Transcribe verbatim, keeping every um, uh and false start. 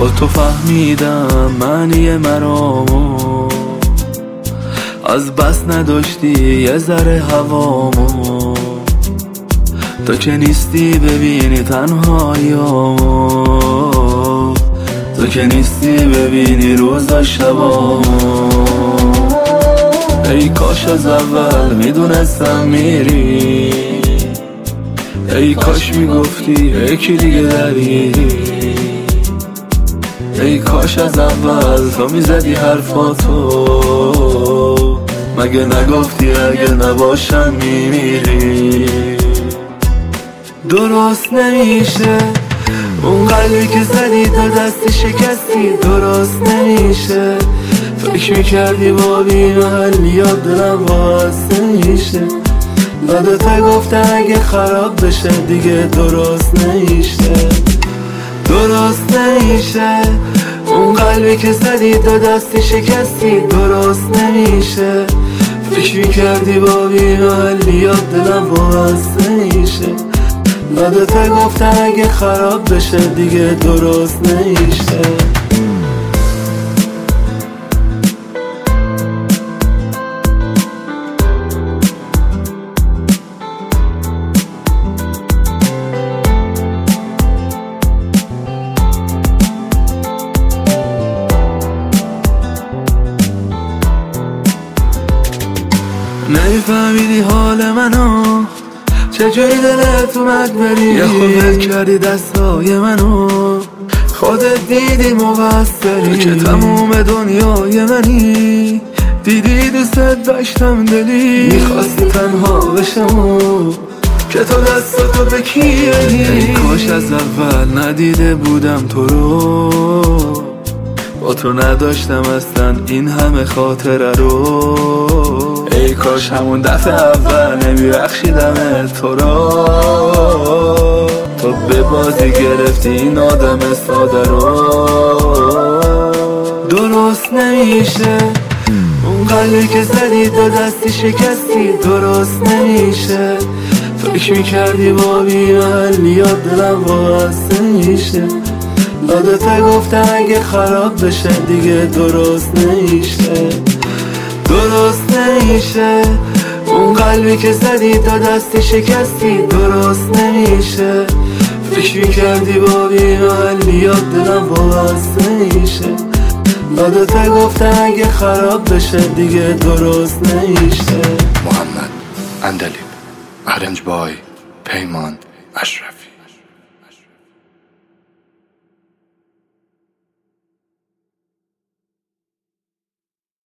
با تو فهمیدم معنی مرامو، از بس نداشتی یه ذره هوامو، تو که نیستی ببینی تنهاییامو، تو که نیستی ببینی روزا شبامو. ای کاش از اول میدونستم میری، ای کاش میگفتی یکی دیگه داری، ای کاش از اول تو میزدی حرفاتو، مگه نگفتی اگه نباشم میمیری. درست نمیشه اون قلبی که زدی تا دستی شکستی، درست نمیشه فکر میکردی با بی محلیات دلم باز نمیشه، یادت گفتم اگه خراب بشه دیگه درست نمیشه. درست نمیشه اون قلبی که زدی تا دستی شکستی، درست نمیشه فکر میکردی با بی محلیات دلم باز نمیشه، یادت گفتم اگه خراب بشه دیگه درست نمیشه. نمیفهمیدی حال منو، چجوری دلت اومد بری، یه خودت کردی دستای منو، خودت دیدی مقصری که تموم دنیای منی، دیدی دوستت داشتم دلی، میخواستی تنها بشم که تو دستاتو بکیری. ای کاش از اول ندیده بودم تو رو، با تو نداشتم اصلا این همه خاطره رو، ای کاش همون دفعه اول نمیبخشیدم تو رو، تو به بازی گرفتی این آدم ساده رو. درست نمیشه اون قلبی که زدی تا دستی شکستی، درست نمیشه فکر میکردی با بی محلیات دلم باز نمیشه، یادت گفتم اگه خراب بشه دیگه درست نمیشه. درست نمیشه اون قلبی که زدی تا دستی شکستی، درست نمیشه فکر میکردی با بی محلیات دلم باز نمیشه، یادت گفتم اگه خراب بشه دیگه درست نمیشه. محمد اندلیب، ارنج بای پیمان اشرف.